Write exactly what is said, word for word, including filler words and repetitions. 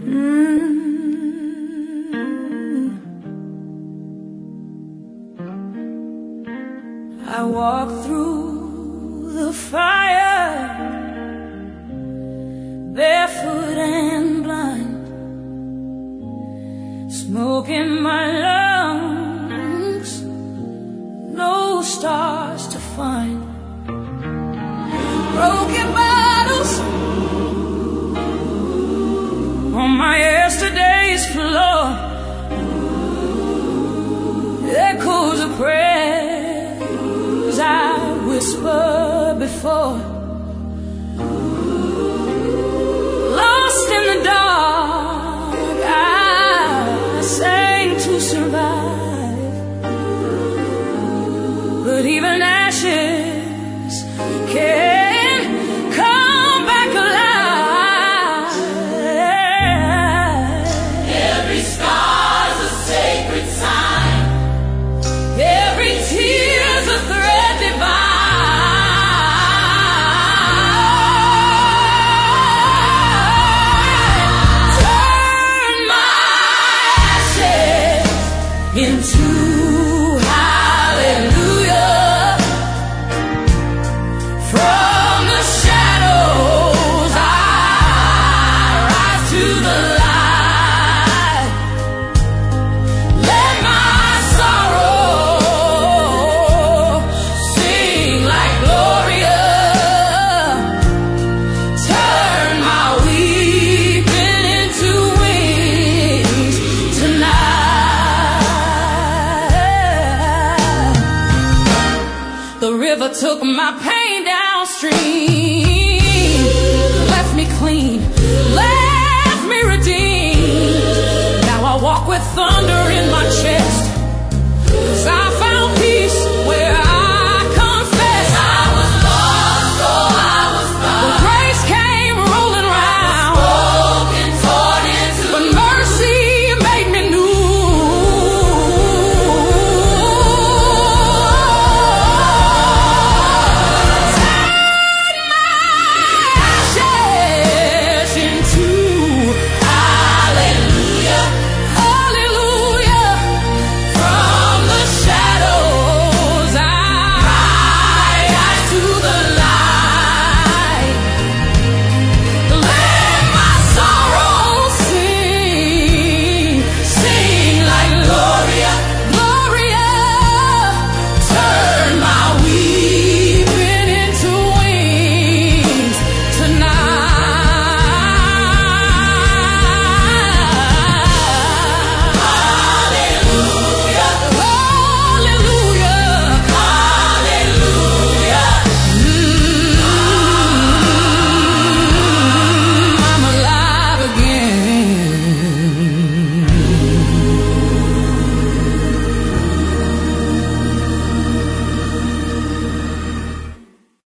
I walk through the fire, barefoot and blind, smoke in my lungs, no stars to find. Broken bottles on my yesterday's floor, echoes of prayers I whispered before. Lost in the dark, I sang to survive, but even ashes can come back alive. Every scar's a sacred sign, Every tear's a thread divine. Turn my ashes into hallelujah. From the shadows I rise to the light. Let my sorrow sing like Gloria. Turn my weeping into wings tonight. The river took my pain,